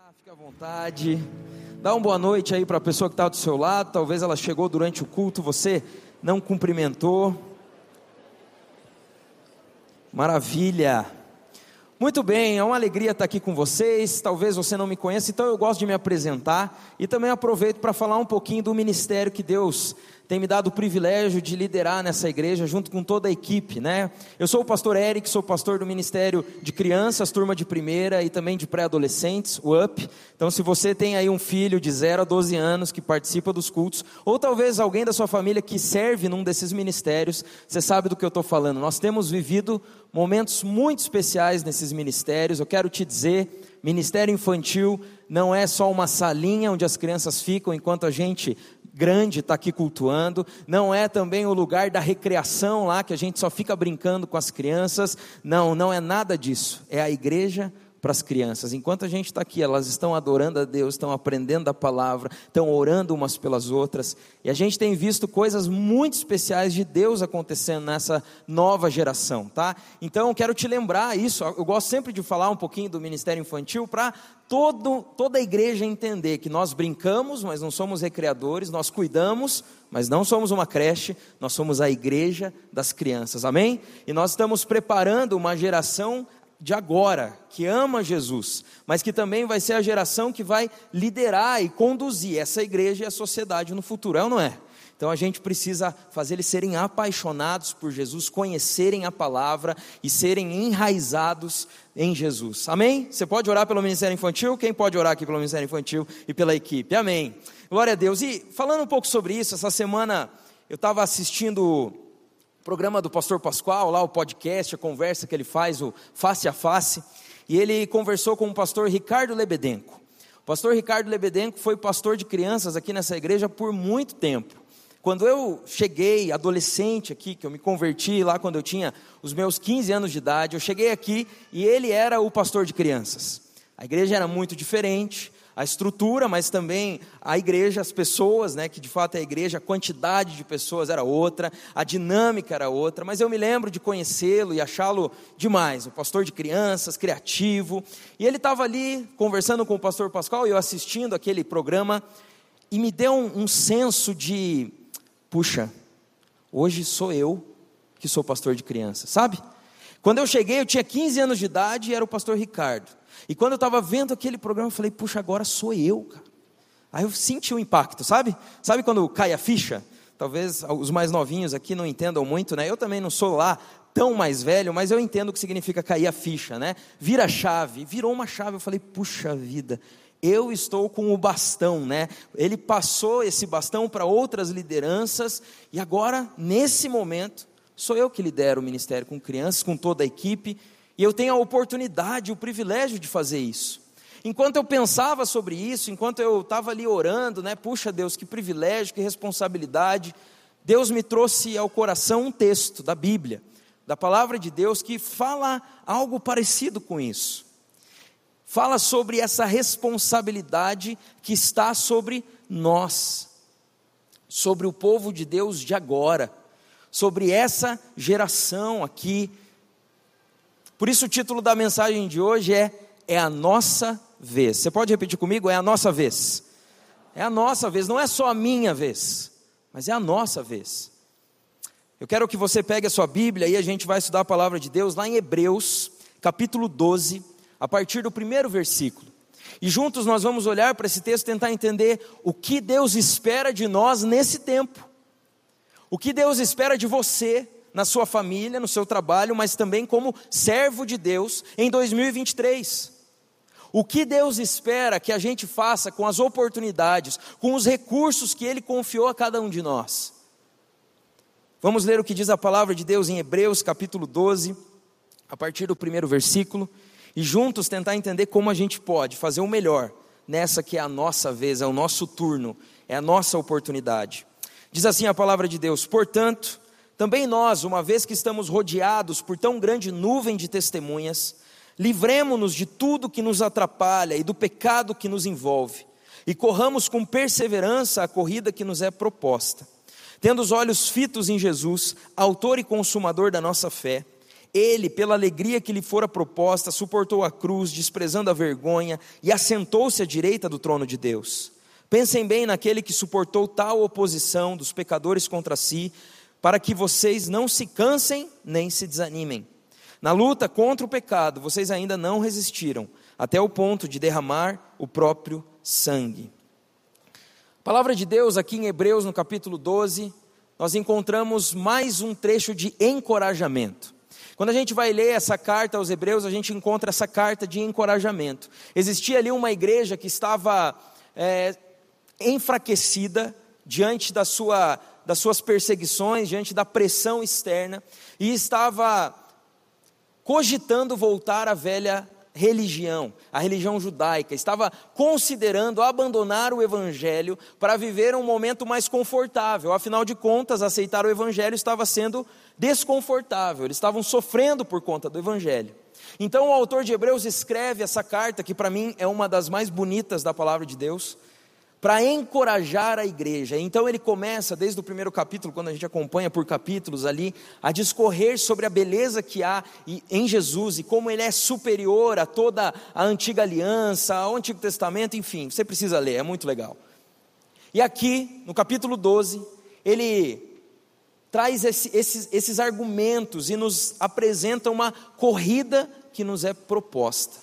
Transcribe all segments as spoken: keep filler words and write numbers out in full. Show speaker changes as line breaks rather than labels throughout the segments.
Ah, fica à vontade. Dá uma boa noite aí para a pessoa que está do seu lado. Talvez ela chegou durante o culto, você não cumprimentou. Maravilha. Muito bem, é uma alegria estar aqui com vocês. Talvez você não me conheça, então eu gosto de me apresentar. E também aproveito para falar um pouquinho do ministério que Deus tem me dado o privilégio de liderar nessa igreja, junto com toda a equipe, né? Eu sou o pastor Eric, sou pastor do Ministério de Crianças, turma de primeira e também de pré-adolescentes, o U P. Então, se você tem aí um filho de zero a doze anos que participa dos cultos, ou talvez alguém da sua família que serve num desses ministérios, você sabe do que eu estou falando. Nós temos vivido momentos muito especiais nesses ministérios. Eu quero te dizer, ministério infantil não é só uma salinha onde as crianças ficam enquanto a gente grande está aqui cultuando, não é também o lugar da recreação lá, que a gente só fica brincando com as crianças, não, não é nada disso, é a igreja para as crianças. Enquanto a gente está aqui, elas estão adorando a Deus, estão aprendendo a palavra, estão orando umas pelas outras, e a gente tem visto coisas muito especiais de Deus acontecendo nessa nova geração, tá? Então eu quero te lembrar isso, eu gosto sempre de falar um pouquinho do ministério infantil, para todo, toda a igreja entender que nós brincamos, mas não somos recreadores, nós cuidamos, mas não somos uma creche, nós somos a igreja das crianças, amém? E nós estamos preparando uma geração de agora, que ama Jesus, mas que também vai ser a geração que vai liderar e conduzir essa igreja e a sociedade no futuro, é ou não é? Então a gente precisa fazer eles serem apaixonados por Jesus, conhecerem a palavra e serem enraizados em Jesus, amém? Você pode orar pelo Ministério Infantil? Quem pode orar aqui pelo Ministério Infantil e pela equipe? Amém, glória a Deus. E falando um pouco sobre isso, essa semana eu estava assistindo programa do pastor Pascoal, lá o podcast, a conversa que ele faz, o Face a Face, e ele conversou com o pastor Ricardo Lebedenko. O pastor Ricardo Lebedenko foi pastor de crianças aqui nessa igreja por muito tempo. Quando eu cheguei, adolescente aqui, que eu me converti lá quando eu tinha os meus quinze anos de idade, eu cheguei aqui e ele era o pastor de crianças. A igreja era muito diferente, a estrutura, mas também a igreja, as pessoas, né, que de fato é a igreja, a quantidade de pessoas era outra, a dinâmica era outra, mas eu me lembro de conhecê-lo e achá-lo demais, o pastor de crianças, criativo, e ele estava ali conversando com o pastor Pascoal, e eu assistindo aquele programa, e me deu um, um senso de, puxa, hoje sou eu que sou pastor de crianças, sabe? Quando eu cheguei, eu tinha quinze anos de idade e era o pastor Ricardo. E quando eu estava vendo aquele programa, eu falei, puxa, agora sou eu, cara. Aí eu senti o impacto, sabe? Sabe quando cai a ficha? Talvez os mais novinhos aqui não entendam muito, né? Eu também não sou lá tão mais velho, mas eu entendo o que significa cair a ficha, né? Vira a chave, virou uma chave, eu falei, puxa vida, eu estou com o bastão, né? Ele passou esse bastão para outras lideranças, e agora, nesse momento, sou eu que lidero o ministério com crianças, com toda a equipe, e eu tenho a oportunidade, o privilégio de fazer isso. Enquanto eu pensava sobre isso, enquanto eu estava ali orando, né, puxa Deus, que privilégio, que responsabilidade, Deus me trouxe ao coração um texto da Bíblia, da palavra de Deus, que fala algo parecido com isso. Fala sobre essa responsabilidade que está sobre nós, sobre o povo de Deus de agora, sobre essa geração aqui. Por isso o título da mensagem de hoje é, é a nossa vez. Você pode repetir comigo? É a nossa vez. É a nossa vez, não é só a minha vez, mas é a nossa vez. Eu quero que você pegue a sua Bíblia e a gente vai estudar a palavra de Deus lá em Hebreus, capítulo doze, a partir do primeiro versículo. E juntos nós vamos olhar para esse texto e tentar entender o que Deus espera de nós nesse tempo. O que Deus espera de você, na sua família, no seu trabalho, mas também como servo de Deus em dois mil e vinte e três. O que Deus espera que a gente faça com as oportunidades, com os recursos que Ele confiou a cada um de nós. Vamos ler o que diz a palavra de Deus em Hebreus capítulo doze, a partir do primeiro versículo, e juntos tentar entender como a gente pode fazer o melhor nessa que é a nossa vez, é o nosso turno, é a nossa oportunidade. Diz assim a palavra de Deus: portanto, também nós, uma vez que estamos rodeados por tão grande nuvem de testemunhas, livremo-nos de tudo que nos atrapalha e do pecado que nos envolve, e corramos com perseverança a corrida que nos é proposta, tendo os olhos fitos em Jesus, autor e consumador da nossa fé. Ele, pela alegria que lhe fora proposta, suportou a cruz, desprezando a vergonha, e assentou-se à direita do trono de Deus. Pensem bem naquele que suportou tal oposição dos pecadores contra si, para que vocês não se cansem nem se desanimem. Na luta contra o pecado, vocês ainda não resistiram, até o ponto de derramar o próprio sangue. A palavra de Deus aqui em Hebreus, no capítulo doze, nós encontramos mais um trecho de encorajamento. Quando a gente vai ler essa carta aos Hebreus, a gente encontra essa carta de encorajamento. Existia ali uma igreja que estava é, enfraquecida diante da sua, das suas perseguições, diante da pressão externa, e estava cogitando voltar à velha religião, a religião judaica. Estava considerando abandonar o evangelho para viver um momento mais confortável. Afinal de contas, aceitar o evangelho estava sendo desconfortável, eles estavam sofrendo por conta do evangelho. Então o autor de Hebreus escreve essa carta, que para mim é uma das mais bonitas da palavra de Deus, para encorajar a igreja. Então ele começa desde o primeiro capítulo, quando a gente acompanha por capítulos ali, a discorrer sobre a beleza que há em Jesus e como ele é superior a toda a antiga aliança, ao Antigo Testamento, enfim, você precisa ler, é muito legal. E aqui, no capítulo doze, ele traz esse, esses, esses argumentos e nos apresenta uma corrida que nos é proposta.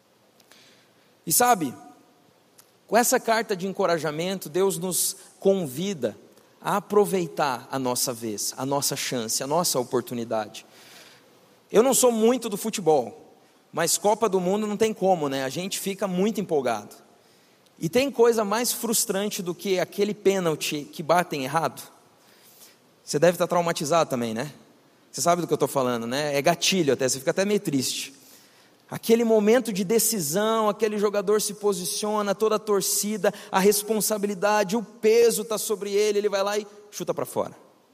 E sabe, com essa carta de encorajamento, Deus nos convida a aproveitar a nossa vez, a nossa chance, a nossa oportunidade. Eu não sou muito do futebol, mas Copa do Mundo não tem como, né? A gente fica muito empolgado. E tem coisa mais frustrante do que aquele pênalti que batem errado? Você deve estar traumatizado também, né? Você sabe do que eu estou falando, né? É gatilho até, você fica até meio triste. Aquele momento de decisão, aquele jogador se posiciona, toda a torcida, a responsabilidade, o peso está sobre ele, ele vai lá e chuta para fora.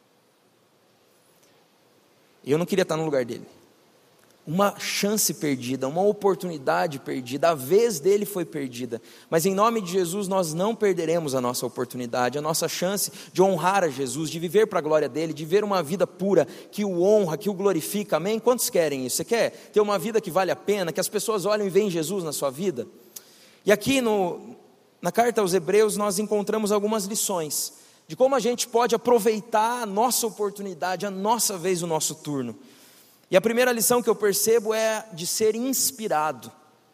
Eu não queria estar no lugar dele. Uma chance perdida, uma oportunidade perdida, a vez dele foi perdida. Mas em nome de Jesus nós não perderemos a nossa oportunidade, a nossa chance de honrar a Jesus, de viver para a glória dele, de viver uma vida pura, que o honra, que o glorifica, amém? Quantos querem isso? Você quer ter uma vida que vale a pena, que as pessoas olhem e veem Jesus na sua vida? E aqui no, na carta aos Hebreus nós encontramos algumas lições, de como a gente pode aproveitar a nossa oportunidade, a nossa vez, o nosso turno. E a primeira lição que eu percebo é de ser inspirado.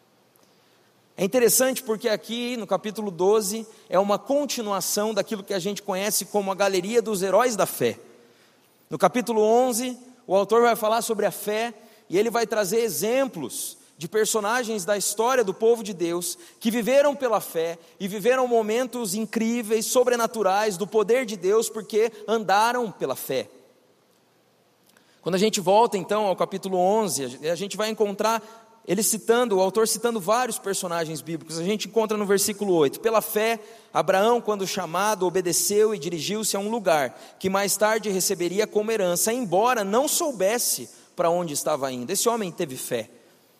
É interessante porque aqui no capítulo doze é uma continuação daquilo que a gente conhece como a galeria dos heróis da fé. No capítulo onze, o autor vai falar sobre a fé e ele vai trazer exemplos de personagens da história do povo de Deus que viveram pela fé e viveram momentos incríveis, sobrenaturais do poder de Deus porque andaram pela fé. Quando a gente volta então ao capítulo onze, a gente vai encontrar ele citando, o autor citando vários personagens bíblicos. A gente encontra no versículo oito: pela fé, Abraão, quando chamado, obedeceu e dirigiu-se a um lugar que mais tarde receberia como herança, embora não soubesse para onde estava indo. Esse homem teve fé.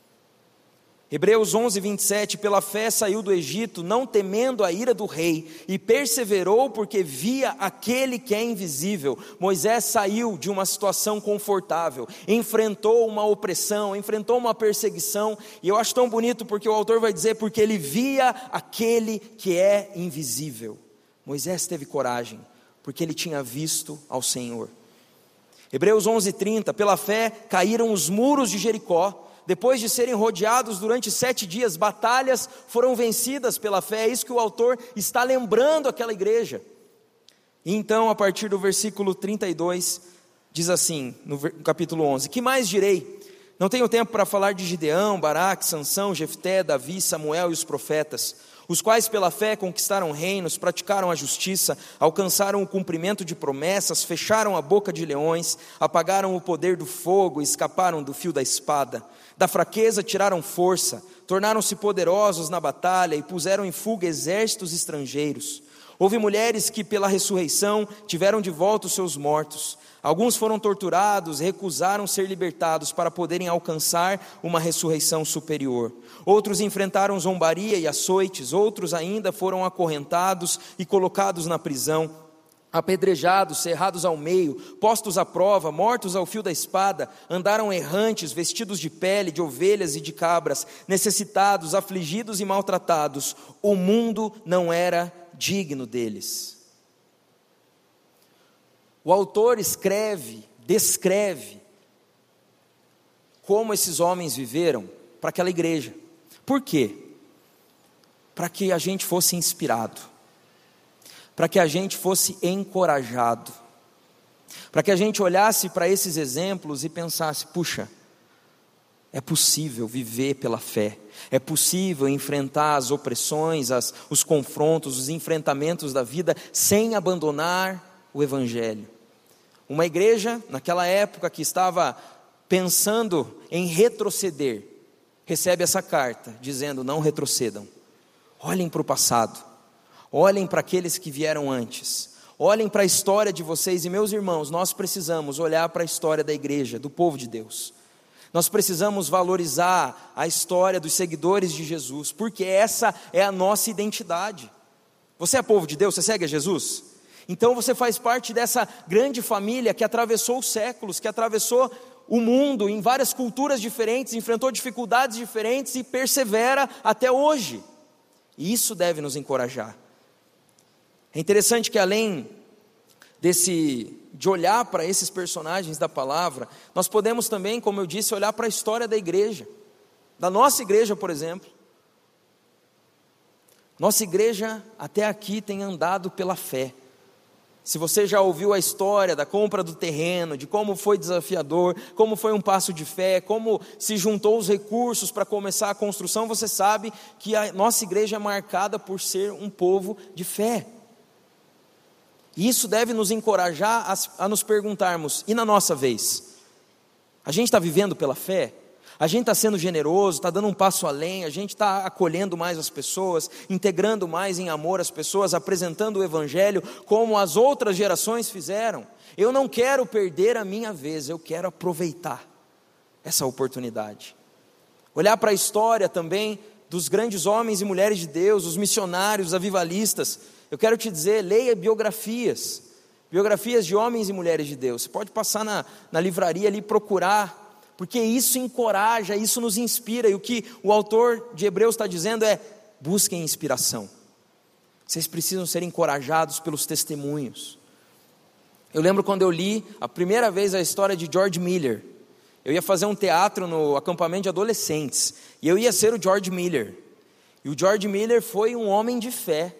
Hebreus onze, vinte e sete, pela fé saiu do Egito, não temendo a ira do rei, e perseverou porque via aquele que é invisível. Moisés saiu de uma situação confortável, enfrentou uma opressão, enfrentou uma perseguição, e eu acho tão bonito porque o autor vai dizer, porque ele via aquele que é invisível. Moisés teve coragem, porque ele tinha visto ao Senhor. Hebreus onze, trinta, pela fé caíram os muros de Jericó, depois de serem rodeados durante sete dias, batalhas foram vencidas pela fé. É isso que o autor está lembrando aquela igreja. E então, a partir do versículo trinta e dois, diz assim, no capítulo onze: que mais direi? Não tenho tempo para falar de Gideão, Baraque, Sansão, Jefté, Davi, Samuel e os profetas, os quais pela fé conquistaram reinos, praticaram a justiça, alcançaram o cumprimento de promessas, fecharam a boca de leões, apagaram o poder do fogo, escaparam do fio da espada. Da fraqueza tiraram força, tornaram-se poderosos na batalha e puseram em fuga exércitos estrangeiros. Houve mulheres que pela ressurreição tiveram de volta os seus mortos. Alguns foram torturados, recusaram ser libertados para poderem alcançar uma ressurreição superior. Outros enfrentaram zombaria e açoites, outros ainda foram acorrentados e colocados na prisão. apedrejados, cerrados ao meio, postos à prova, mortos ao fio da espada, andaram errantes, vestidos de pele, de ovelhas e de cabras, necessitados, afligidos e maltratados. O mundo não era digno deles. O autor escreve, descreve como esses homens viveram para aquela igreja. Por quê? Para que a gente fosse inspirado, para que a gente fosse encorajado, para que a gente olhasse para esses exemplos e pensasse: puxa, é possível viver pela fé, é possível enfrentar as opressões, as, os confrontos, os enfrentamentos da vida sem abandonar o Evangelho. Uma igreja, naquela época, que estava pensando em retroceder, recebe essa carta dizendo: não retrocedam, olhem para o passado, olhem para aqueles que vieram antes, olhem para a história de vocês. E meus irmãos, nós precisamos olhar para a história da igreja, do povo de Deus. Nós precisamos valorizar a história dos seguidores de Jesus, porque essa é a nossa identidade. Você é povo de Deus, você segue a Jesus? Então você faz parte dessa grande família que atravessou os séculos, que atravessou o mundo em várias culturas diferentes, enfrentou dificuldades diferentes e persevera até hoje. E isso deve nos encorajar. É interessante que além desse, de olhar para esses personagens da palavra, nós podemos também, como eu disse, olhar para a história da igreja, da nossa igreja, por exemplo. Nossa igreja até aqui tem andado pela fé. Se você já ouviu a história da compra do terreno, de como foi desafiador, como foi um passo de fé, como se juntou os recursos para começar a construção, você sabe que a nossa igreja é marcada por ser um povo de fé. E isso deve nos encorajar a, a nos perguntarmos: e na nossa vez? A gente está vivendo pela fé? A gente está sendo generoso, está dando um passo além, a gente está acolhendo mais as pessoas, integrando mais em amor as pessoas, apresentando o Evangelho como as outras gerações fizeram. Eu não quero perder a minha vez, eu quero aproveitar essa oportunidade. Olhar para a história também dos grandes homens e mulheres de Deus, os missionários, os avivalistas. Eu quero te dizer, leia biografias, biografias de homens e mulheres de Deus. Você pode passar na, na livraria ali e procurar, porque isso encoraja, isso nos inspira. E o que o autor de Hebreus está dizendo é: busquem inspiração. Vocês precisam ser encorajados pelos testemunhos. Eu lembro quando eu li a primeira vez a história de George Miller. Eu ia fazer um teatro no acampamento de adolescentes, e eu ia ser o George Miller. E o George Miller foi um homem de fé.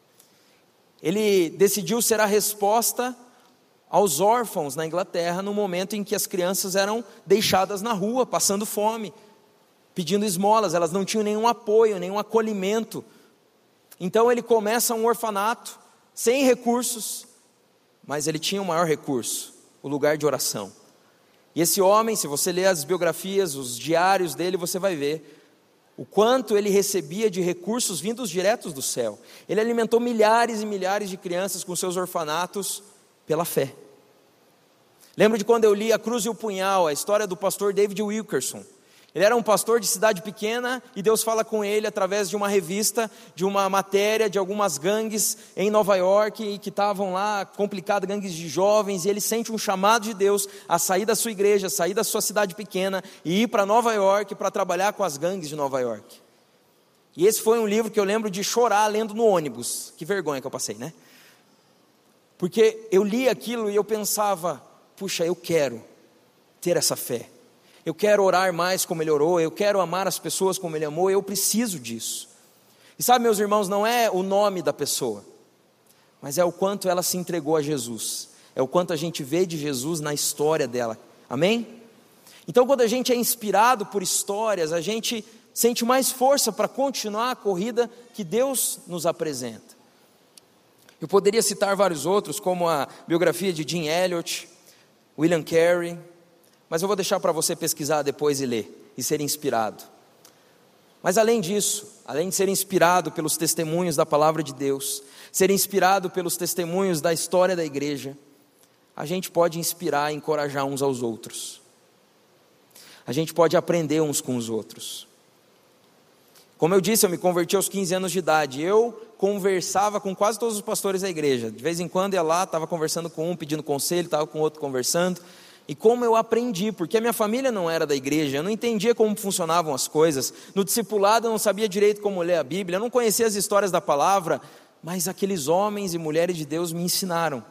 Ele decidiu ser a resposta aos órfãos na Inglaterra, no momento em que as crianças eram deixadas na rua, passando fome, pedindo esmolas. Elas não tinham nenhum apoio, nenhum acolhimento. Então ele começa um orfanato, sem recursos, mas ele tinha o maior recurso: o lugar de oração. E esse homem, se você ler as biografias, os diários dele, você vai ver o quanto ele recebia de recursos vindos diretos do céu. Ele alimentou milhares e milhares de crianças com seus orfanatos pela fé. Lembro de quando eu li A Cruz e o Punhal, a história do pastor David Wilkerson. Ele era um pastor de cidade pequena e Deus fala com ele através de uma revista, de uma matéria de algumas gangues em Nova York que estavam lá, complicadas, gangues de jovens, e ele sente um chamado de Deus a sair da sua igreja, a sair da sua cidade pequena e ir para Nova York para trabalhar com as gangues de Nova York. E esse foi um livro que eu lembro de chorar lendo no ônibus. Que vergonha que eu passei, né? Porque eu li aquilo e eu pensava: puxa, eu quero ter essa fé. Eu quero orar mais como ele orou, eu quero amar as pessoas como ele amou, eu preciso disso. E sabe, meus irmãos, não é o nome da pessoa, mas é o quanto ela se entregou a Jesus, é o quanto a gente vê de Jesus na história dela, amém? Então quando a gente é inspirado por histórias, a gente sente mais força para continuar a corrida que Deus nos apresenta. Eu poderia citar vários outros, como a biografia de Jim Elliot, William Carey, mas eu vou deixar para você pesquisar depois e ler, e ser inspirado. Mas além disso, além de ser inspirado pelos testemunhos da palavra de Deus, ser inspirado pelos testemunhos da história da igreja, a gente pode inspirar e encorajar uns aos outros. A gente pode aprender uns com os outros. Como eu disse, eu me converti aos quinze anos de idade. Eu conversava com quase todos os pastores da igreja. De vez em quando ia lá, estava conversando com um, pedindo conselho, estava com outro conversando. E como eu aprendi, porque a minha família não era da igreja, eu não entendia como funcionavam as coisas. No discipulado eu não sabia direito como ler a Bíblia, eu não conhecia as histórias da palavra, mas aqueles homens e mulheres de Deus me ensinaram,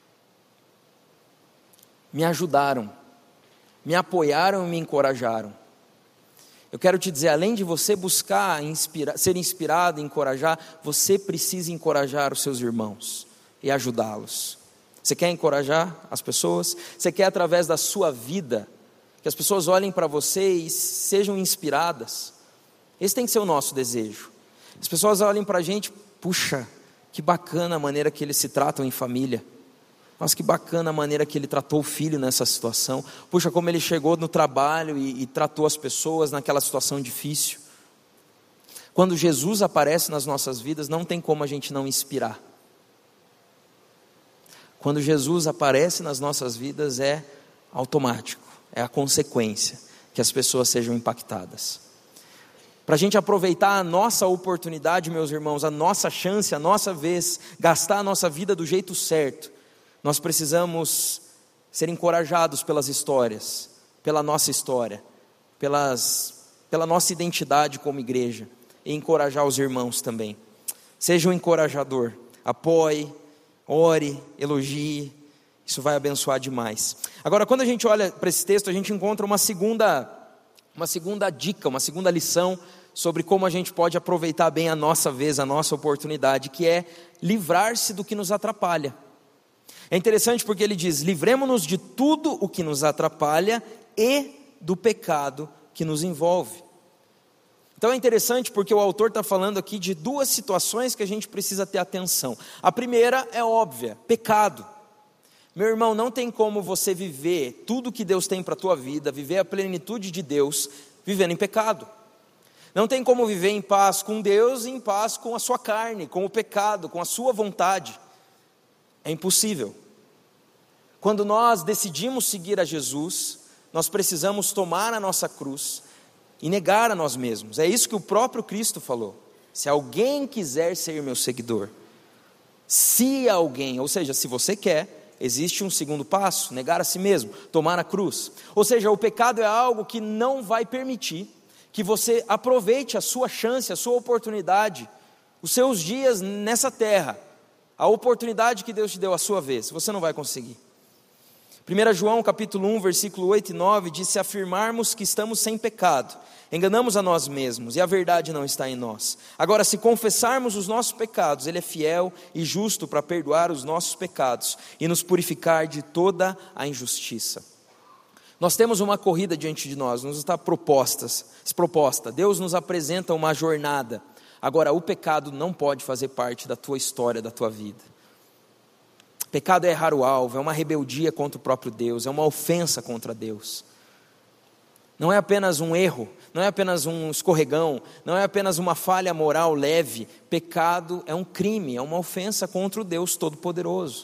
me ajudaram, me apoiaram e me encorajaram. Eu quero te dizer, além de você buscar inspira, ser inspirado e encorajar, você precisa encorajar os seus irmãos e ajudá-los. Você quer encorajar as pessoas? Você quer, através da sua vida, que as pessoas olhem para você e sejam inspiradas? Esse tem que ser o nosso desejo. As pessoas olhem para a gente, puxa, que bacana a maneira que eles se tratam em família. Nossa, que bacana a maneira que ele tratou o filho nessa situação. Puxa, como ele chegou no trabalho e, e tratou as pessoas naquela situação difícil. Quando Jesus aparece nas nossas vidas, não tem como a gente não inspirar. Quando Jesus aparece nas nossas vidas é automático, é a consequência que as pessoas sejam impactadas. Para a gente aproveitar a nossa oportunidade, meus irmãos, a nossa chance, a nossa vez, gastar a nossa vida do jeito certo, nós precisamos ser encorajados pelas histórias, pela nossa história, pelas, pela nossa identidade como igreja, e encorajar os irmãos também. Seja um encorajador, apoie, ore, elogie, isso vai abençoar demais. Agora, quando a gente olha para esse texto, a gente encontra uma segunda, uma segunda dica, uma segunda lição sobre como a gente pode aproveitar bem a nossa vez, a nossa oportunidade, que é livrar-se do que nos atrapalha. É interessante porque ele diz, livremo-nos de tudo o que nos atrapalha e do pecado que nos envolve. Então é interessante porque o autor está falando aqui de duas situações que a gente precisa ter atenção. A primeira é óbvia, pecado. Meu irmão, não tem como você viver tudo que Deus tem para a tua vida, viver a plenitude de Deus, vivendo em pecado. Não tem como viver em paz com Deus e em paz com a sua carne, com o pecado, com a sua vontade. É impossível. Quando nós decidimos seguir a Jesus, nós precisamos tomar a nossa cruz e negar a nós mesmos. É isso que o próprio Cristo falou. Se alguém quiser ser meu seguidor, se alguém, ou seja, se você quer, existe um segundo passo, negar a si mesmo, tomar a cruz. Ou seja, o pecado é algo que não vai permitir que você aproveite a sua chance, a sua oportunidade, os seus dias nessa terra, a oportunidade que Deus te deu a sua vez, você não vai conseguir. primeiro João capítulo um, versículo oito e nove, diz, se afirmarmos que estamos sem pecado, enganamos a nós mesmos e a verdade não está em nós. Agora, se confessarmos os nossos pecados, Ele é fiel e justo para perdoar os nossos pecados e nos purificar de toda a injustiça. Nós temos uma corrida diante de nós, nos está propostas, proposta. Deus nos apresenta uma jornada. Agora, o pecado não pode fazer parte da tua história, da tua vida. Pecado é errar o alvo, é uma rebeldia contra o próprio Deus, é uma ofensa contra Deus. Não é apenas um erro, não é apenas um escorregão, não é apenas uma falha moral leve. Pecado é um crime, é uma ofensa contra o Deus Todo-Poderoso.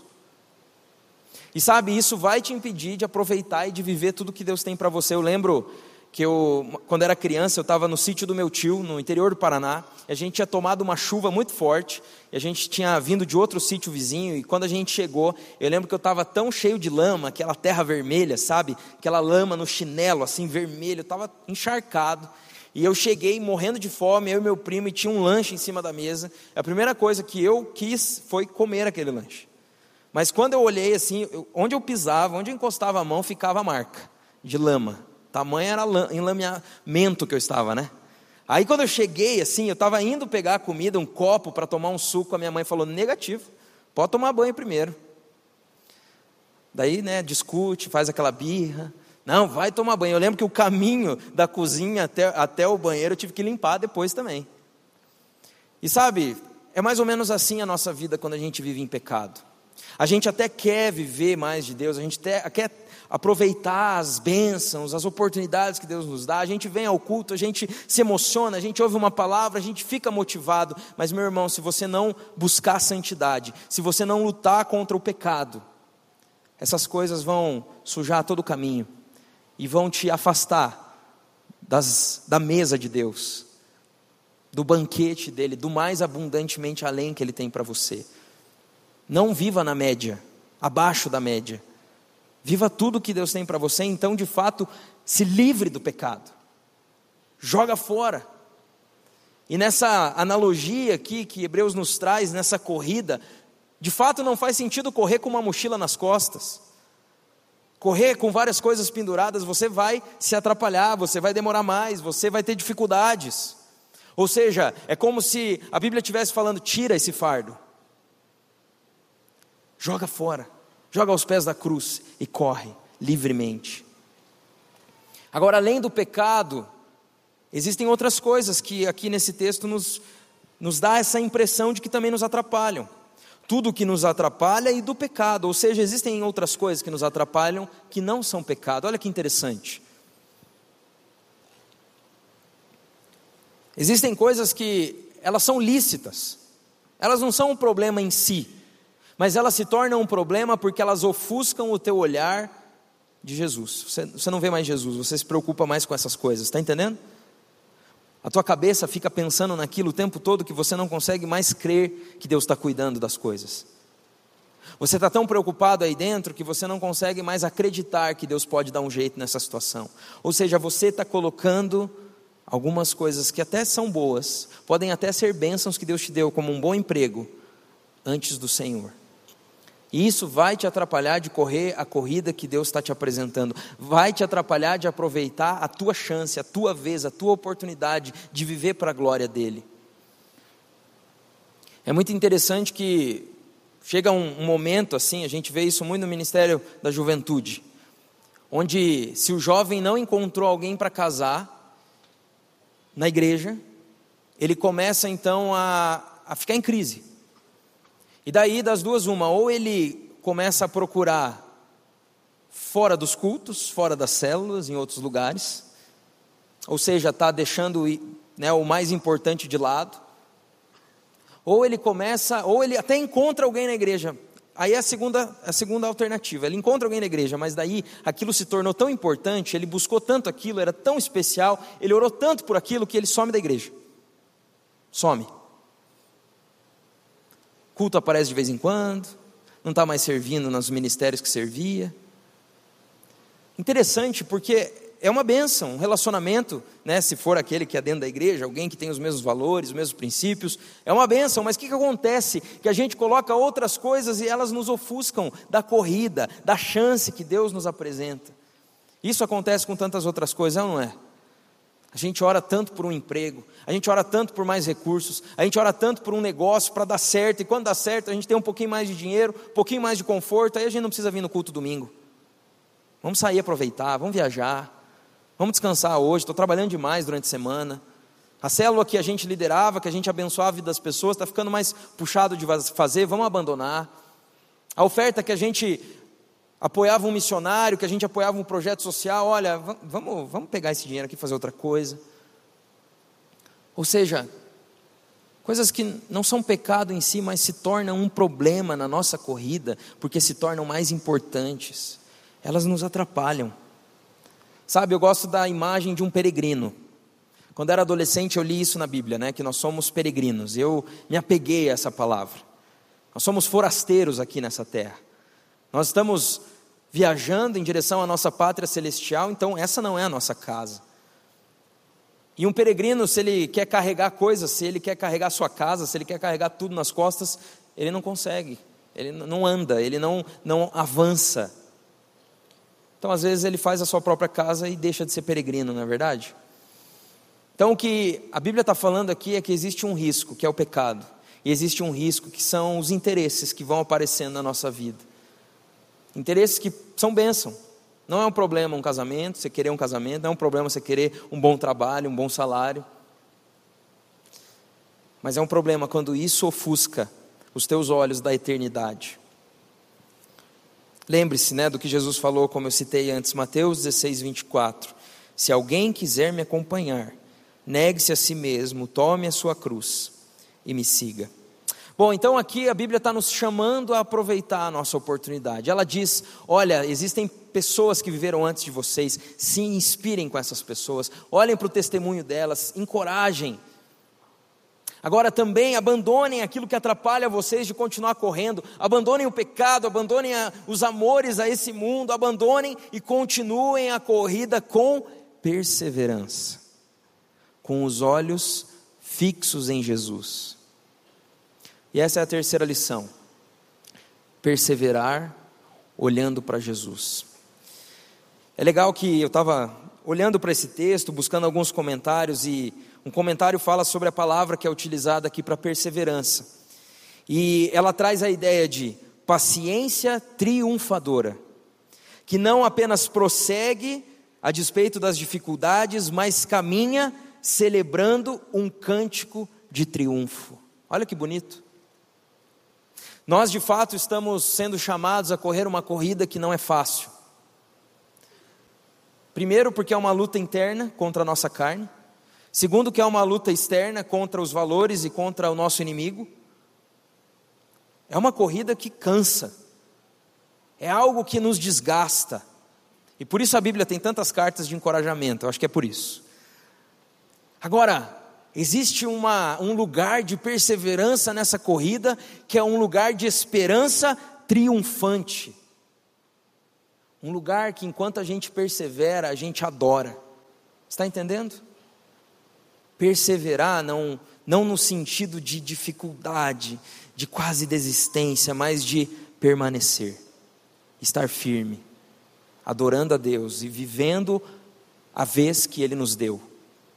E sabe, isso vai te impedir de aproveitar e de viver tudo que Deus tem para você. Eu lembro que eu, quando era criança, eu estava no sítio do meu tio, no interior do Paraná, e a gente tinha tomado uma chuva muito forte, e a gente tinha vindo de outro sítio vizinho, e quando a gente chegou, eu lembro que eu estava tão cheio de lama, aquela terra vermelha, sabe? Aquela lama no chinelo, assim, vermelho, eu estava encharcado, e eu cheguei morrendo de fome, eu e meu primo, e tinha um lanche em cima da mesa. A primeira coisa que eu quis foi comer aquele lanche. Mas quando eu olhei assim, eu, onde eu pisava, onde eu encostava a mão, ficava a marca de lama. Tamanho era enlameamento que eu estava, né? Aí quando eu cheguei assim, eu estava indo pegar a comida, um copo para tomar um suco, a minha mãe falou, negativo, pode tomar banho primeiro. Daí, né, discute, faz aquela birra. Não, vai tomar banho. Eu lembro que o caminho da cozinha até, até o banheiro eu tive que limpar depois também. E sabe, é mais ou menos assim a nossa vida quando a gente vive em pecado. A gente até quer viver mais de Deus, a gente até quer aproveitar as bênçãos, as oportunidades que Deus nos dá. A gente vem ao culto, a gente se emociona, a gente ouve uma palavra, a gente fica motivado. Mas meu irmão, se você não buscar a santidade, se você não lutar contra o pecado, essas coisas vão sujar todo o caminho e vão te afastar das, da mesa de Deus, do banquete dele, do mais abundantemente além que ele tem para você. Não viva na média, abaixo da média. Viva tudo que Deus tem para você, então de fato se livre do pecado. Joga fora. E nessa analogia aqui que Hebreus nos traz, nessa corrida, de fato não faz sentido correr com uma mochila nas costas. Correr com várias coisas penduradas, você vai se atrapalhar, você vai demorar mais, você vai ter dificuldades. Ou seja, é como se a Bíblia estivesse falando: tira esse fardo. Joga fora, joga aos pés da cruz e corre livremente. Agora, além do pecado, existem outras coisas que aqui nesse texto nos, nos dá essa impressão de que também nos atrapalham. Tudo que nos atrapalha e do pecado, ou seja, existem outras coisas que nos atrapalham que não são pecado. Olha que interessante. Existem coisas que elas são lícitas, elas não são um problema em si, mas elas se tornam um problema porque elas ofuscam o teu olhar de Jesus. Você, você não vê mais Jesus, você se preocupa mais com essas coisas, está entendendo? A tua cabeça fica pensando naquilo o tempo todo que você não consegue mais crer que Deus está cuidando das coisas. Você está tão preocupado aí dentro que você não consegue mais acreditar que Deus pode dar um jeito nessa situação. Ou seja, você está colocando algumas coisas que até são boas, podem até ser bênçãos que Deus te deu, como um bom emprego, antes do Senhor. E isso vai te atrapalhar de correr a corrida que Deus está te apresentando. Vai te atrapalhar de aproveitar a tua chance, a tua vez, a tua oportunidade de viver para a glória dEle. É muito interessante que chega um, um momento assim, a gente vê isso muito no Ministério da Juventude, onde se o jovem não encontrou alguém para casar na igreja, ele começa então a, a ficar em crise. E daí das duas uma, ou ele começa a procurar fora dos cultos, fora das células, em outros lugares, ou seja, está deixando, né, o mais importante de lado, ou ele começa, ou ele até encontra alguém na igreja. Aí é a segunda, a segunda alternativa, ele encontra alguém na igreja, mas daí aquilo se tornou tão importante, ele buscou tanto aquilo, era tão especial, ele orou tanto por aquilo que ele some da igreja, some. Culto aparece de vez em quando, não está mais servindo nos ministérios que servia. Interessante, porque é uma bênção, um relacionamento, né, se for aquele que é dentro da igreja, alguém que tem os mesmos valores, os mesmos princípios, é uma bênção, mas o que, que acontece? Que a gente coloca outras coisas e elas nos ofuscam da corrida, da chance que Deus nos apresenta. Isso acontece com tantas outras coisas, não é? A gente ora tanto por um emprego, a gente ora tanto por mais recursos, a gente ora tanto por um negócio para dar certo, e quando dá certo a gente tem um pouquinho mais de dinheiro, um pouquinho mais de conforto, aí a gente não precisa vir no culto domingo. Vamos sair, aproveitar, vamos viajar, vamos descansar hoje, estou trabalhando demais durante a semana. A célula que a gente liderava, que a gente abençoava a vida das pessoas, está ficando mais puxado de fazer, vamos abandonar. A oferta que a gente apoiava um missionário, que a gente apoiava um projeto social, olha, vamos, vamos pegar esse dinheiro aqui e fazer outra coisa. Ou seja, coisas que não são pecado em si, mas se tornam um problema na nossa corrida, porque se tornam mais importantes. Elas nos atrapalham. Sabe, eu gosto da imagem de um peregrino. Quando era adolescente eu li isso na Bíblia, né, que nós somos peregrinos. Eu me apeguei a essa palavra. Nós somos forasteiros aqui nessa terra. Nós estamos viajando em direção à nossa pátria celestial, então essa não é a nossa casa. E um peregrino, se ele quer carregar coisas, se ele quer carregar sua casa, se ele quer carregar tudo nas costas, ele não consegue, ele não anda, ele não, não avança. Então às vezes ele faz a sua própria casa e deixa de ser peregrino, não é verdade? Então o que a Bíblia está falando aqui é que existe um risco, que é o pecado. E existe um risco que são os interesses que vão aparecendo na nossa vida. Interesses que são bênção. Não é um problema um casamento, você querer um casamento, não é um problema você querer um bom trabalho, um bom salário. Mas é um problema quando isso ofusca os teus olhos da eternidade. Lembre-se, né, do que Jesus falou, como eu citei antes, Mateus dezesseis, vinte e quatro. Se alguém quiser me acompanhar, negue-se a si mesmo, tome a sua cruz e me siga. Bom, então aqui a Bíblia está nos chamando a aproveitar a nossa oportunidade. Ela diz, olha, existem pessoas que viveram antes de vocês, se inspirem com essas pessoas, olhem para o testemunho delas, encorajem, Agora também abandonem aquilo que atrapalha vocês de continuar correndo, abandonem o pecado, abandonem a, os amores a esse mundo, abandonem e continuem a corrida com perseverança, com os olhos fixos em Jesus. E essa é a terceira lição: perseverar olhando para Jesus. É legal que eu estava olhando para esse texto, buscando alguns comentários, e um comentário fala sobre a palavra que é utilizada aqui para perseverança, e ela traz a ideia de paciência triunfadora, que não apenas prossegue a despeito das dificuldades, mas caminha celebrando um cântico de triunfo. Olha que bonito. Nós de fato estamos sendo chamados a correr uma corrida que não é fácil. Primeiro, porque é uma luta interna contra a nossa carne. Segundo, que é uma luta externa contra os valores e contra o nosso inimigo. É uma corrida que cansa. É algo que nos desgasta. E por isso a Bíblia tem tantas cartas de encorajamento. Eu acho que é por isso. Agora, existe uma, um lugar de perseverança nessa corrida, que é um lugar de esperança triunfante. Um lugar que enquanto a gente persevera, a gente adora. Está entendendo? Perseverar não, não no sentido de dificuldade, de quase desistência, mas de permanecer, estar firme, adorando a Deus e vivendo a vez que Ele nos deu.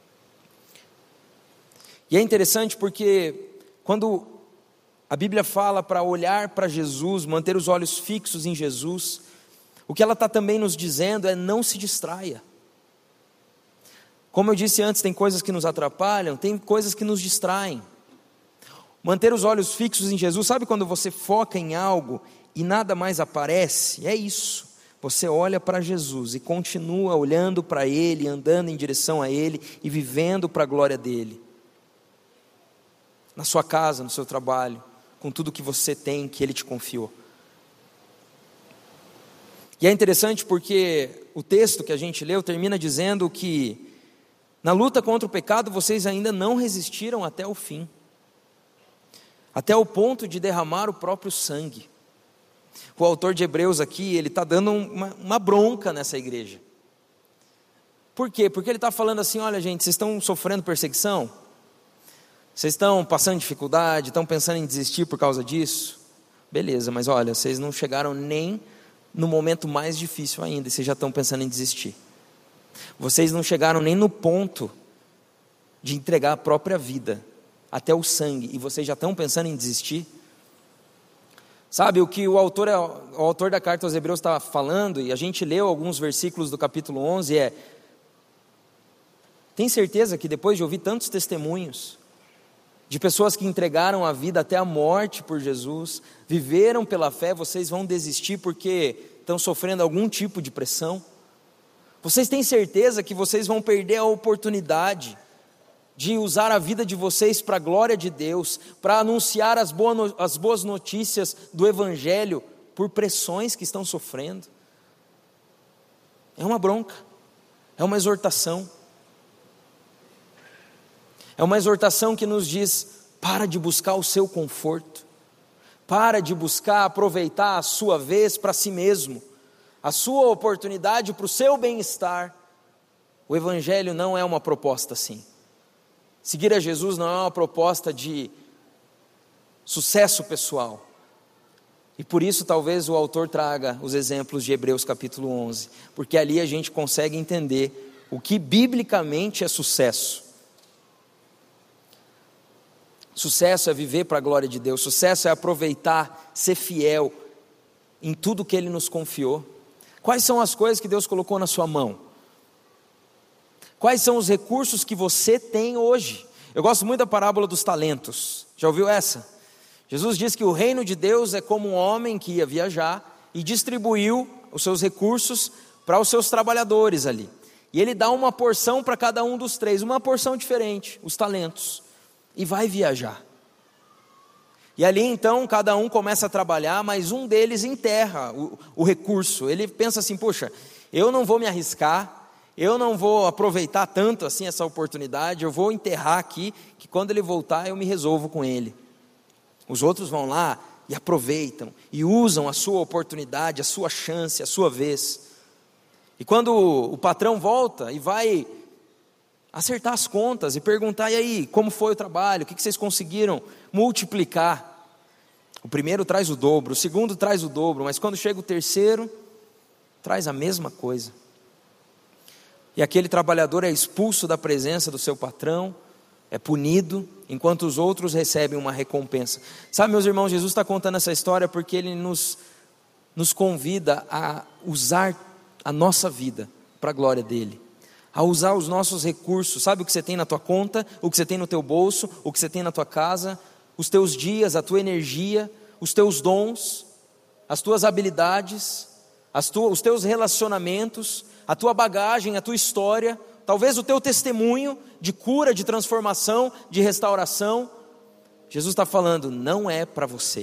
E é interessante porque quando a Bíblia fala para olhar para Jesus, manter os olhos fixos em Jesus, o que ela está também nos dizendo é: não se distraia. Como eu disse antes, tem coisas que nos atrapalham, tem coisas que nos distraem. Manter os olhos fixos em Jesus, sabe quando você foca em algo e nada mais aparece? É isso. Você olha para Jesus e continua olhando para Ele, andando em direção a Ele e vivendo para a glória dEle. Na sua casa, no seu trabalho, com tudo que você tem, que Ele te confiou. E é interessante porque o texto que a gente leu termina dizendo que na luta contra o pecado vocês ainda não resistiram até o fim, até o ponto de derramar o próprio sangue. O autor de Hebreus aqui, ele está dando uma, uma bronca nessa igreja. Por quê? Porque ele está falando assim: olha gente, vocês estão sofrendo perseguição? Vocês estão passando dificuldade, estão pensando em desistir por causa disso? Beleza, mas olha, vocês não chegaram nem no momento mais difícil ainda, e vocês já estão pensando em desistir. Vocês não chegaram nem no ponto de entregar a própria vida, até o sangue, e vocês já estão pensando em desistir? Sabe, o que o autor, o autor da carta aos Hebreus está falando, e a gente leu alguns versículos do capítulo onze, é: tem certeza que depois de ouvir tantos testemunhos, de pessoas que entregaram a vida até a morte por Jesus, viveram pela fé, vocês vão desistir porque estão sofrendo algum tipo de pressão? Vocês têm certeza que vocês vão perder a oportunidade de usar a vida de vocês para a glória de Deus, para anunciar as boas, as boas notícias do Evangelho por pressões que estão sofrendo? É uma bronca, é uma exortação. É uma exortação que nos diz: para de buscar o seu conforto, para de buscar aproveitar a sua vez para si mesmo, a sua oportunidade para o seu bem-estar. O Evangelho não é uma proposta assim. Seguir a Jesus não é uma proposta de sucesso pessoal. E por isso talvez o autor traga os exemplos de Hebreus capítulo onze, porque ali a gente consegue entender o que biblicamente é sucesso. Sucesso é viver para a glória de Deus, sucesso é aproveitar, ser fiel em tudo que Ele nos confiou. Quais são as coisas que Deus colocou na sua mão? Quais são os recursos que você tem hoje? Eu gosto muito da parábola dos talentos. Já ouviu essa? Jesus diz que o reino de Deus é como um homem que ia viajar e distribuiu os seus recursos para os seus trabalhadores ali. E ele dá uma porção para cada um dos três, uma porção diferente, os talentos, e vai viajar. E ali então cada um começa a trabalhar, mas um deles enterra o, o recurso. Ele pensa assim: poxa, eu não vou me arriscar, eu não vou aproveitar tanto assim essa oportunidade, eu vou enterrar aqui, que quando ele voltar eu me resolvo com ele. Os outros vão lá e aproveitam, e usam a sua oportunidade, a sua chance, a sua vez. E quando o patrão volta e vai acertar as contas e perguntar, e aí, como foi o trabalho, o que vocês conseguiram multiplicar? O primeiro traz o dobro, o segundo traz o dobro, mas quando chega o terceiro, traz a mesma coisa. E aquele trabalhador é expulso da presença do seu patrão, é punido, enquanto os outros recebem uma recompensa. Sabe, meus irmãos, Jesus está contando essa história porque Ele nos, nos convida a usar a nossa vida para a glória dEle, a usar os nossos recursos. Sabe o que você tem na tua conta, o que você tem no teu bolso, o que você tem na tua casa, os teus dias, a tua energia, os teus dons, as tuas habilidades, as tu, os teus relacionamentos, a tua bagagem, a tua história, talvez o teu testemunho de cura, de transformação, de restauração. Jesus está falando, não é para você.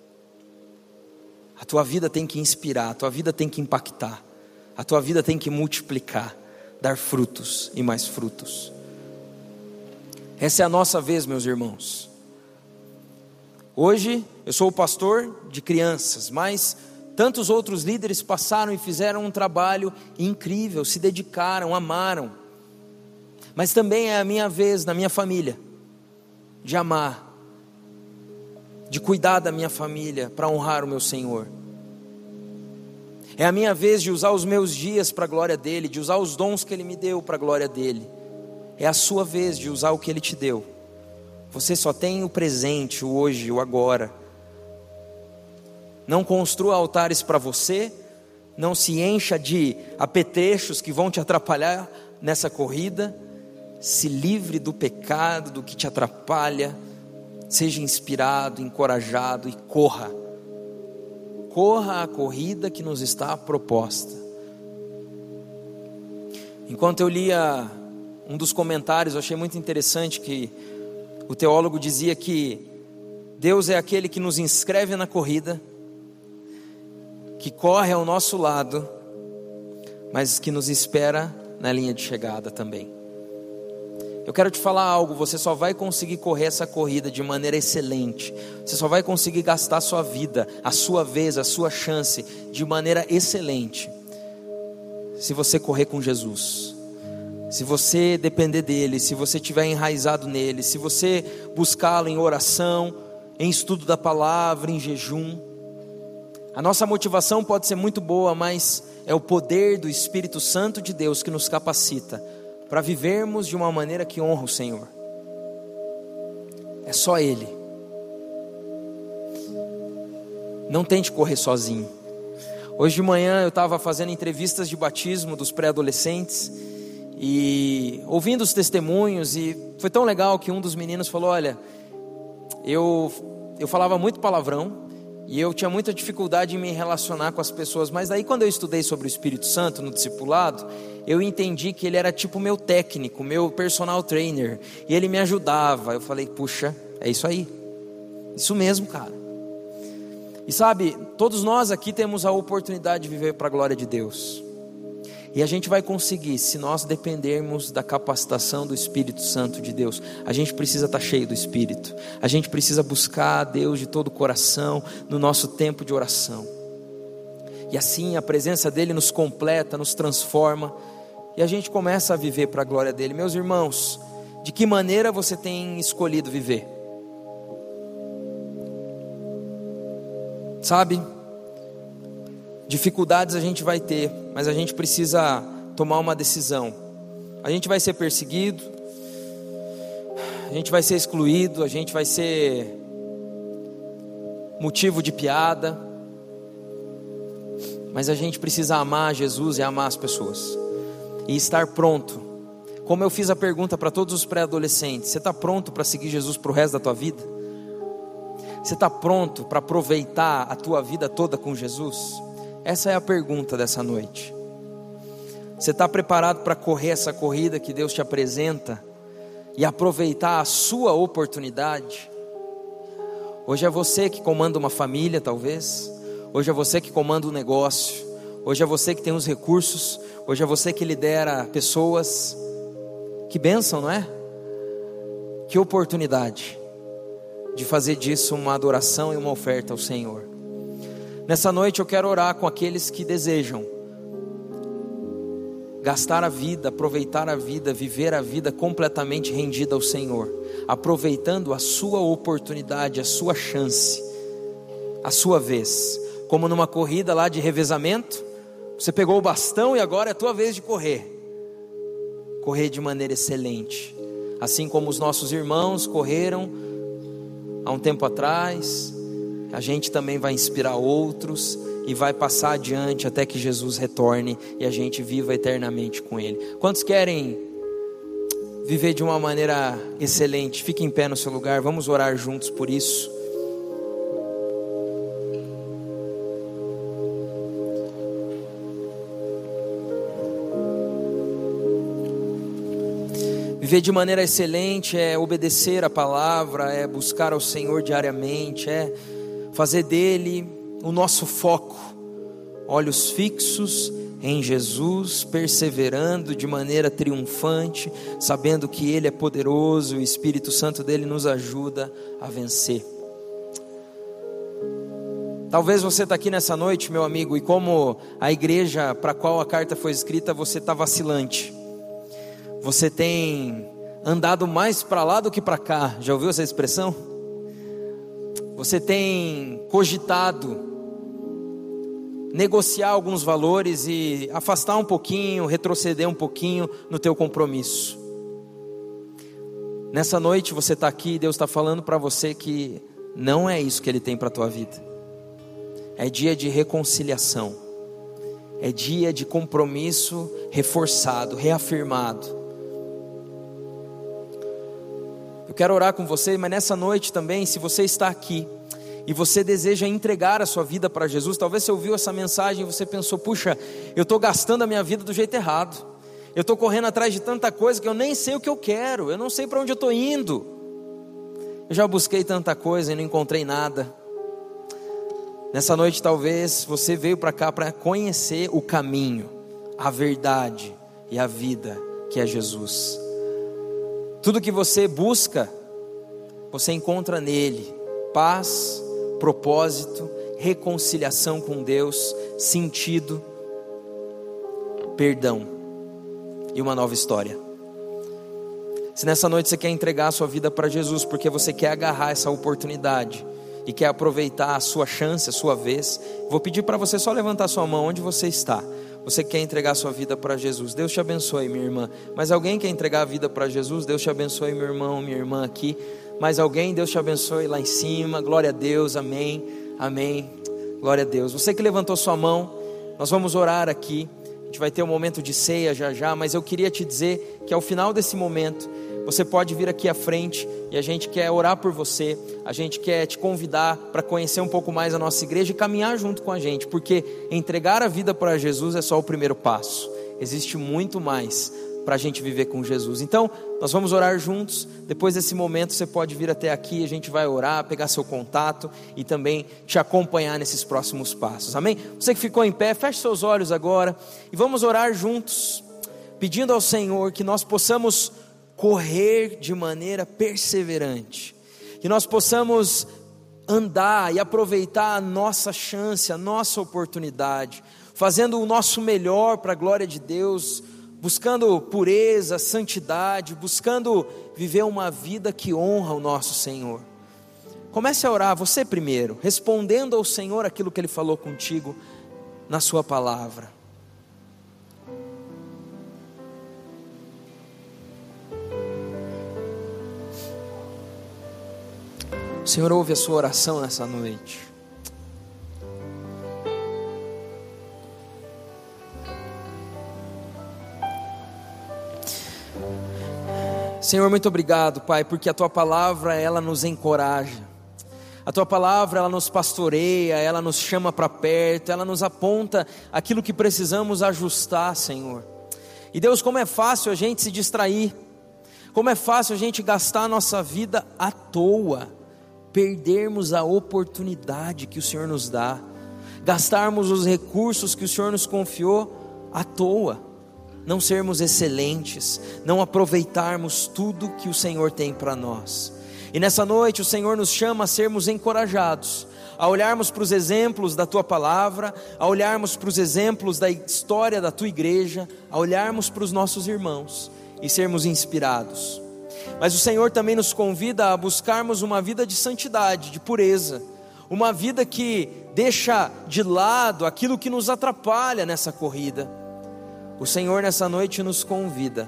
A tua vida tem que inspirar, a tua vida tem que impactar, a tua vida tem que multiplicar, dar frutos e mais frutos. Essa é a nossa vez, meus irmãos. Hoje eu sou o pastor de crianças, mas tantos outros líderes passaram e fizeram um trabalho incrível, se dedicaram, amaram. Mas também é a minha vez na minha família, de amar, de cuidar da minha família para honrar o meu Senhor. É a minha vez de usar os meus dias para a glória dEle, de usar os dons que Ele me deu para a glória dEle. É a sua vez de usar o que Ele te deu. Você só tem o presente, o hoje, o agora. Não construa altares para você, não se encha de apetrechos que vão te atrapalhar nessa corrida. Se livre do pecado, do que te atrapalha, seja inspirado, encorajado e corra. Corra a corrida que nos está proposta. Enquanto eu lia um dos comentários, eu achei muito interessante que o teólogo dizia que Deus é aquele que nos inscreve na corrida, que corre ao nosso lado, mas que nos espera na linha de chegada também. Eu quero te falar algo, você só vai conseguir correr essa corrida de maneira excelente, você só vai conseguir gastar a sua vida, a sua vez, a sua chance de maneira excelente, se você correr com Jesus, se você depender dEle, se você estiver enraizado nele, se você buscá-lo em oração, em estudo da palavra, em jejum. A nossa motivação pode ser muito boa, mas é o poder do Espírito Santo de Deus que nos capacita para vivermos de uma maneira que honra o Senhor. É só Ele. Não tente correr sozinho. Hoje de manhã eu estava fazendo entrevistas de batismo dos pré-adolescentes e ouvindo os testemunhos, e foi tão legal que um dos meninos falou, olha, eu, eu falava muito palavrão, e eu tinha muita dificuldade em me relacionar com as pessoas, mas daí quando eu estudei sobre o Espírito Santo no discipulado, eu entendi que ele era tipo meu técnico, meu personal trainer, e ele me ajudava. Eu falei, puxa, é isso aí, isso mesmo, cara. E sabe, todos nós aqui temos a oportunidade de viver para a glória de Deus, e a gente vai conseguir se nós dependermos da capacitação do Espírito Santo de Deus. A gente precisa estar cheio do Espírito, a gente precisa buscar a Deus de todo o coração no nosso tempo de oração, e assim a presença dEle nos completa, nos transforma, e a gente começa a viver para a glória dEle. Meus irmãos, de que maneira você tem escolhido viver? Sabe, dificuldades a gente vai ter, mas a gente precisa tomar uma decisão. A gente vai ser perseguido, a gente vai ser excluído, a gente vai ser motivo de piada, mas a gente precisa amar Jesus e amar as pessoas, e estar pronto. Como eu fiz a pergunta para todos os pré-adolescentes, você está pronto para seguir Jesus para o resto da tua vida? Você está pronto para aproveitar a tua vida toda com Jesus? Essa é a pergunta dessa noite. Você está preparado para correr essa corrida que Deus te apresenta e aproveitar a sua oportunidade? Hoje é você que comanda uma família, talvez. Hoje é você que comanda um negócio. Hoje é você que tem os recursos, hoje é você que lidera pessoas. Que bênção, não é? Que oportunidade de fazer disso uma adoração e uma oferta ao Senhor. Nessa noite eu quero orar com aqueles que desejam gastar a vida, aproveitar a vida, viver a vida completamente rendida ao Senhor, aproveitando a sua oportunidade, a sua chance, a sua vez. Como numa corrida lá de revezamento, você pegou o bastão e agora é a tua vez de correr. Correr de maneira excelente, assim como os nossos irmãos correram há um tempo atrás. A gente também vai inspirar outros e vai passar adiante até que Jesus retorne e a gente viva eternamente com Ele. Quantos querem viver de uma maneira excelente? Fique em pé no seu lugar, vamos orar juntos por isso. Viver de maneira excelente é obedecer a palavra, é buscar ao Senhor diariamente, é fazer dele o nosso foco, olhos fixos em Jesus, perseverando de maneira triunfante, sabendo que Ele é poderoso e o Espírito Santo dele nos ajuda a vencer. Talvez você está aqui nessa noite, meu amigo, e como a igreja para a qual a carta foi escrita, você está vacilante. Você tem andado mais para lá do que para cá. Já ouviu essa expressão? Você tem cogitado negociar alguns valores e afastar um pouquinho, retroceder um pouquinho no teu compromisso. Nessa noite você está aqui e Deus está falando para você que não é isso que Ele tem para a tua vida. É dia de reconciliação. É dia de compromisso reforçado, reafirmado. Eu quero orar com você, mas nessa noite também, se você está aqui e você deseja entregar a sua vida para Jesus, talvez você ouviu essa mensagem e você pensou, puxa, eu estou gastando a minha vida do jeito errado, eu estou correndo atrás de tanta coisa que eu nem sei o que eu quero, eu não sei para onde eu estou indo, eu já busquei tanta coisa e não encontrei nada. Nessa noite talvez você veio para cá para conhecer o caminho, a verdade e a vida que é Jesus. Tudo que você busca, você encontra nele: paz, propósito, reconciliação com Deus, sentido, perdão e uma nova história. Se nessa noite você quer entregar a sua vida para Jesus, porque você quer agarrar essa oportunidade e quer aproveitar a sua chance, a sua vez, vou pedir para você só levantar sua mão onde você está. Você quer entregar a sua vida para Jesus? Deus te abençoe, minha irmã. Mas alguém quer entregar a vida para Jesus? Deus te abençoe, meu irmão, minha irmã aqui. Mas alguém, Deus te abençoe lá em cima. Glória a Deus, amém, amém. Glória a Deus. Você que levantou sua mão, nós vamos orar aqui. A gente vai ter um momento de ceia já já, mas eu queria te dizer que ao final desse momento, você pode vir aqui à frente e a gente quer orar por você, a gente quer te convidar para conhecer um pouco mais a nossa igreja e caminhar junto com a gente, porque entregar a vida para Jesus é só o primeiro passo, existe muito mais para a gente viver com Jesus. Então nós vamos orar juntos. Depois desse momento você pode vir até aqui, a gente vai orar, pegar seu contato e também te acompanhar nesses próximos passos, amém? Você que ficou em pé, feche seus olhos agora e vamos orar juntos, pedindo ao Senhor que nós possamos correr de maneira perseverante, que nós possamos andar e aproveitar a nossa chance, a nossa oportunidade, fazendo o nosso melhor para a glória de Deus, buscando pureza, santidade, buscando viver uma vida que honra o nosso Senhor. Comece a orar, você primeiro, respondendo ao Senhor aquilo que Ele falou contigo na sua palavra. O Senhor ouve a sua oração nessa noite. Senhor, muito obrigado, Pai, porque a Tua palavra, ela nos encoraja. A Tua palavra, ela nos pastoreia, ela nos chama para perto, ela nos aponta aquilo que precisamos ajustar, Senhor. E Deus, como é fácil a gente se distrair, como é fácil a gente gastar a nossa vida à toa, perdermos a oportunidade que o Senhor nos dá. gastarmos os recursos que o Senhor nos confiou à toa, não sermos excelentes, não aproveitarmos tudo que o Senhor tem para nós. E nessa noite o Senhor nos chama a sermos encorajados, a olharmos para os exemplos da Tua Palavra, a olharmos para os exemplos da história da Tua igreja, a olharmos para os nossos irmãos e sermos inspirados. Mas o Senhor também nos convida a buscarmos uma vida de santidade, de pureza, uma vida que deixa de lado aquilo que nos atrapalha nessa corrida. O Senhor nessa noite nos convida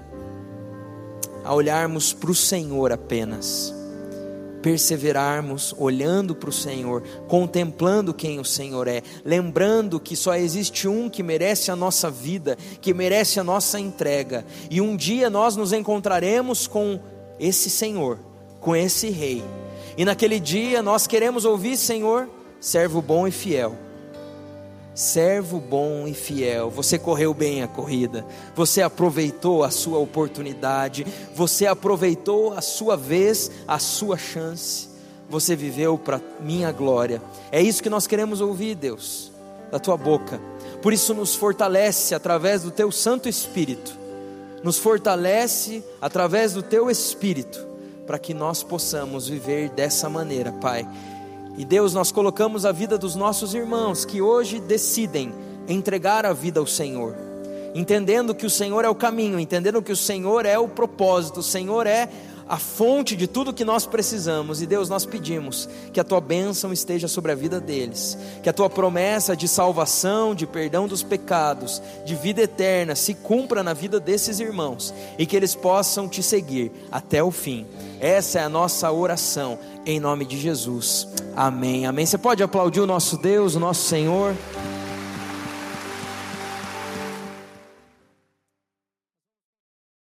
a olharmos para o Senhor apenas, perseverarmos olhando para o Senhor, contemplando quem o Senhor é, lembrando que só existe um que merece a nossa vida, que merece a nossa entrega, e um dia nós nos encontraremos com esse Senhor, com esse Rei, e naquele dia nós queremos ouvir: Senhor, servo bom e fiel, servo bom e fiel, você correu bem a corrida, você aproveitou a sua oportunidade, você aproveitou a sua vez, a sua chance, você viveu para minha glória. É isso que nós queremos ouvir, Deus, da tua boca. Por isso nos fortalece através do teu Santo Espírito, nos fortalece através do teu Espírito, para que nós possamos viver dessa maneira, Pai. E Deus, nós colocamos a vida dos nossos irmãos que hoje decidem entregar a vida ao Senhor, entendendo que o Senhor é o caminho, entendendo que o Senhor é o propósito, o Senhor é a fonte de tudo que nós precisamos. E Deus, nós pedimos que a Tua bênção esteja sobre a vida deles, que a Tua promessa de salvação, de perdão dos pecados, de vida eterna se cumpra na vida desses irmãos, e que eles possam Te seguir até o fim. Essa é a nossa oração, em nome de Jesus, amém, amém. Você pode aplaudir o nosso Deus, o nosso Senhor?